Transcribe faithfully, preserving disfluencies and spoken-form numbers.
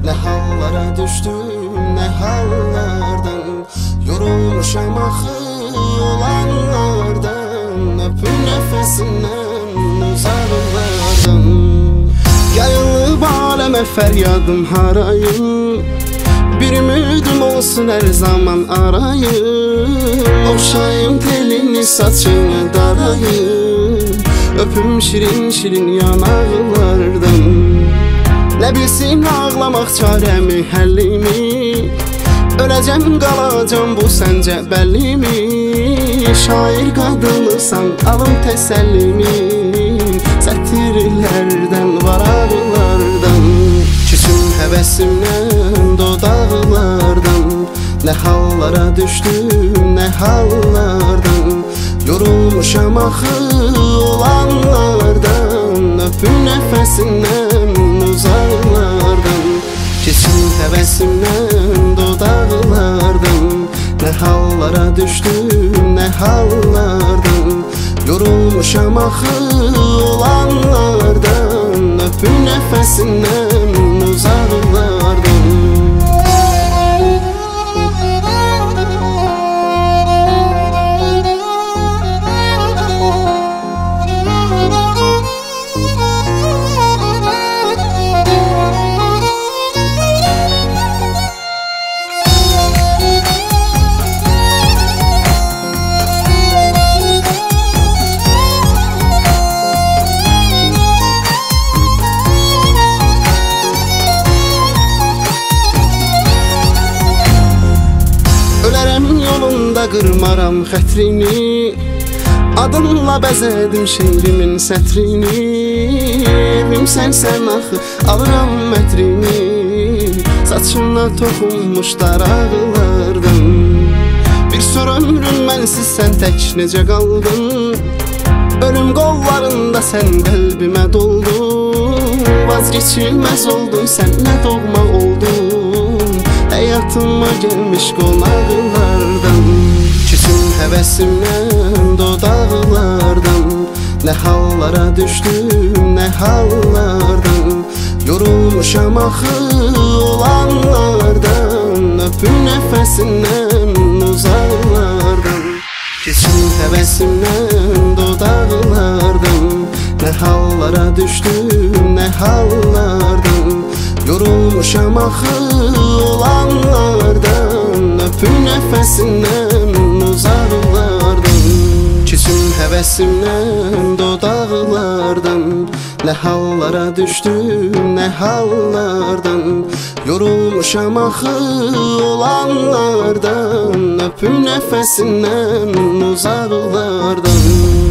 Ne hallara düştüm, ne hallardan. Yorulmuşam axı olanlardan. Öpüm nefesinden uzaklardan. Yayılıb aləmə fəryadım harayım. Bir ümidim olsun her zaman arayım. Oxşayım telini saçını darayım. Öpüm şirin şirin yanaqlardan. Ne bilsin ağlamaq çarəmi, həllimi. Öləcəm qalacam bu səncə bəllimi. Şair qadınısan alım təsəllimi. Sətirlərdən, varaqlardan. Küsüm həvəsimdən, dodaqlardan. Ne hallara düştüm, ne hallardan. Yorulmuşam axı olanlardan. Öpüm nefesindən uzaklardan. Keçim həvəsimdən, dodaqlardan. Ne hallara düştüm, ne hallardan. Yorulmuşam axı olanlardan. Öpüm nefesindən uzaklardan. Yolunda qırmaram xətrini. Adınla bəzədim şeirimin sətrini. Evim sənsən axı, alıram mətrini. Saçına toxunmuş daraqlardan. Bir sor ömrün mənsiz sən tək necə qaldın. Ölüm qollarında sən qəlbimə doldun. Vazgeçilməz oldun, sən nə doğma oldun. Hayatıma gelmiş qonaqlardan. Küsüm həvəsimdən, dodaqlardan. Ne hallara düştüm, ne hallardan. Yorulmuşam axı olanlardan. Öpüm nefesindən uzaklardan. Küsüm həvəsimdən, dodaqlardan. Ne hallara düştüm, ne hallardan. Yorulmuşam axı olanlardan. Öpüm nefesindən uzaklardan. Küsüm həvəsimdən, dodaqlardan. Ne hallara düştüm, ne hallardan. Yorulmuşam axı olanlardan. Öpüm nefesindən uzaklardan.